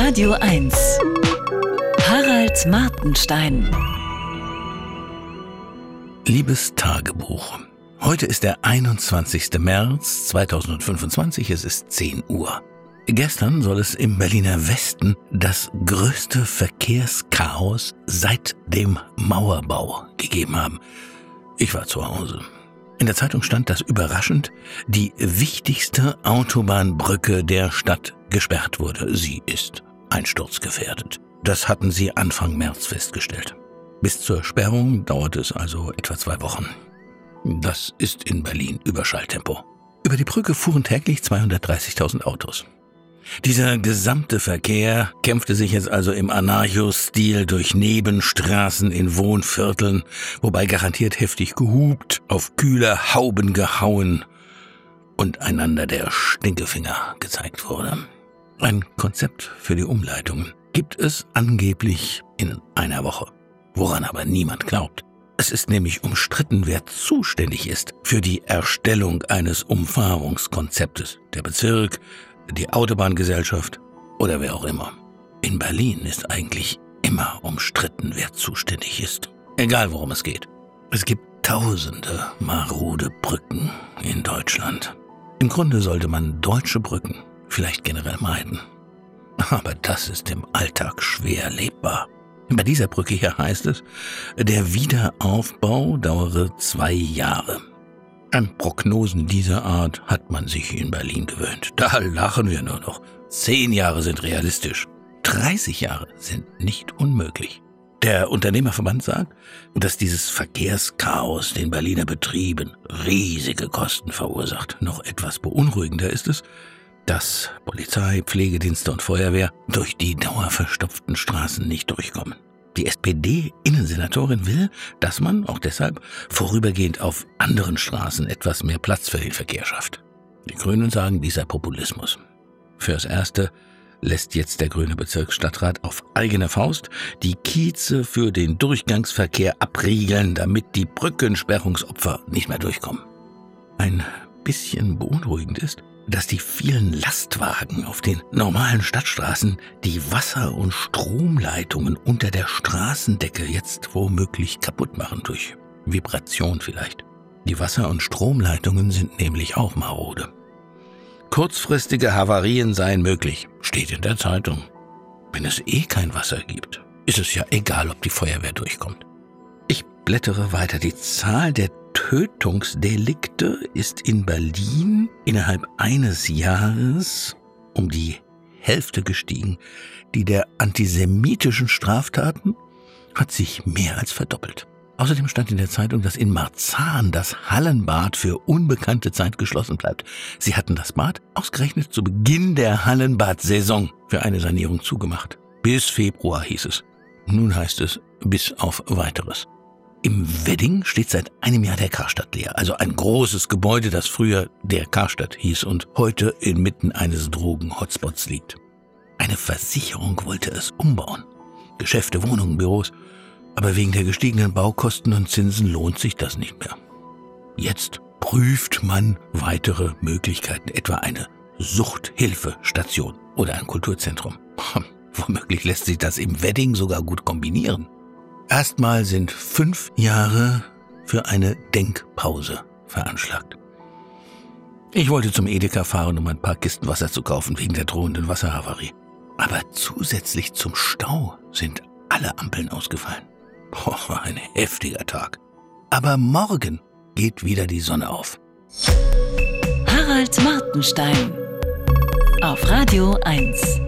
Radio 1. Harald Martenstein. Liebes Tagebuch, heute ist der 21. März 2025, es ist 10 Uhr. Gestern soll es im Berliner Westen das größte Verkehrschaos seit dem Mauerbau gegeben haben. Ich war zu Hause. In der Zeitung stand, dass überraschend die wichtigste Autobahnbrücke der Stadt gesperrt wurde. Sie ist einsturzgefährdet. Das hatten sie Anfang März festgestellt. Bis zur Sperrung dauerte es also etwa 2 Wochen. Das ist in Berlin Überschalltempo. Über die Brücke fuhren täglich 230.000 Autos. Dieser gesamte Verkehr kämpfte sich jetzt also im Anarcho-Stil durch Nebenstraßen in Wohnvierteln, wobei garantiert heftig gehupt, auf kühle Hauben gehauen und einander der Stinkefinger gezeigt wurde. Ein Konzept für die Umleitungen gibt es angeblich in einer Woche, woran aber niemand glaubt. Es ist nämlich umstritten, wer zuständig ist für die Erstellung eines Umfahrungskonzeptes. Der Bezirk, die Autobahngesellschaft oder wer auch immer. In Berlin ist eigentlich immer umstritten, wer zuständig ist. Egal, worum es geht. Es gibt tausende marode Brücken in Deutschland. Im Grunde sollte man deutsche Brücken vielleicht generell meiden. Aber das ist im Alltag schwer lebbar. Bei dieser Brücke hier heißt es, der Wiederaufbau dauere 2 Jahre. An Prognosen dieser Art hat man sich in Berlin gewöhnt. Da lachen wir nur noch. 10 Jahre sind realistisch. 30 Jahre sind nicht unmöglich. Der Unternehmerverband sagt, dass dieses Verkehrschaos den Berliner Betrieben riesige Kosten verursacht. Noch etwas beunruhigender ist es, dass Polizei, Pflegedienste und Feuerwehr durch die dauerverstopften Straßen nicht durchkommen. Die SPD-Innensenatorin will, dass man, auch deshalb, vorübergehend auf anderen Straßen etwas mehr Platz für den Verkehr schafft. Die Grünen sagen, dies sei Populismus. Fürs Erste lässt jetzt der grüne Bezirksstadtrat auf eigene Faust die Kieze für den Durchgangsverkehr abriegeln, damit die Brückensperrungsopfer nicht mehr durchkommen. Ein bisschen beunruhigend ist, dass die vielen Lastwagen auf den normalen Stadtstraßen die Wasser- und Stromleitungen unter der Straßendecke jetzt womöglich kaputt machen, durch Vibration vielleicht. Die Wasser- und Stromleitungen sind nämlich auch marode. Kurzfristige Havarien seien möglich, steht in der Zeitung. Wenn es kein Wasser gibt, ist es ja egal, ob die Feuerwehr durchkommt. Ich blättere weiter. Die Zahl der Tötungsdelikte ist in Berlin innerhalb eines Jahres um die Hälfte gestiegen. Die der antisemitischen Straftaten hat sich mehr als verdoppelt. Außerdem stand in der Zeitung, dass in Marzahn das Hallenbad für unbekannte Zeit geschlossen bleibt. Sie hatten das Bad ausgerechnet zu Beginn der Hallenbadsaison für eine Sanierung zugemacht. Bis Februar hieß es. Nun heißt es bis auf Weiteres. Im Wedding steht seit einem Jahr der Karstadt leer, also ein großes Gebäude, das früher der Karstadt hieß und heute inmitten eines Drogen-Hotspots liegt. Eine Versicherung wollte es umbauen. Geschäfte, Wohnungen, Büros. Aber wegen der gestiegenen Baukosten und Zinsen lohnt sich das nicht mehr. Jetzt prüft man weitere Möglichkeiten, etwa eine Suchthilfestation oder ein Kulturzentrum. Womöglich lässt sich das im Wedding sogar gut kombinieren. Erstmal sind 5 Jahre für eine Denkpause veranschlagt. Ich wollte zum Edeka fahren, um ein paar Kisten Wasser zu kaufen, wegen der drohenden Wasserhavarie. Aber zusätzlich zum Stau sind alle Ampeln ausgefallen. Ein heftiger Tag. Aber morgen geht wieder die Sonne auf. Harald Martenstein auf Radio 1.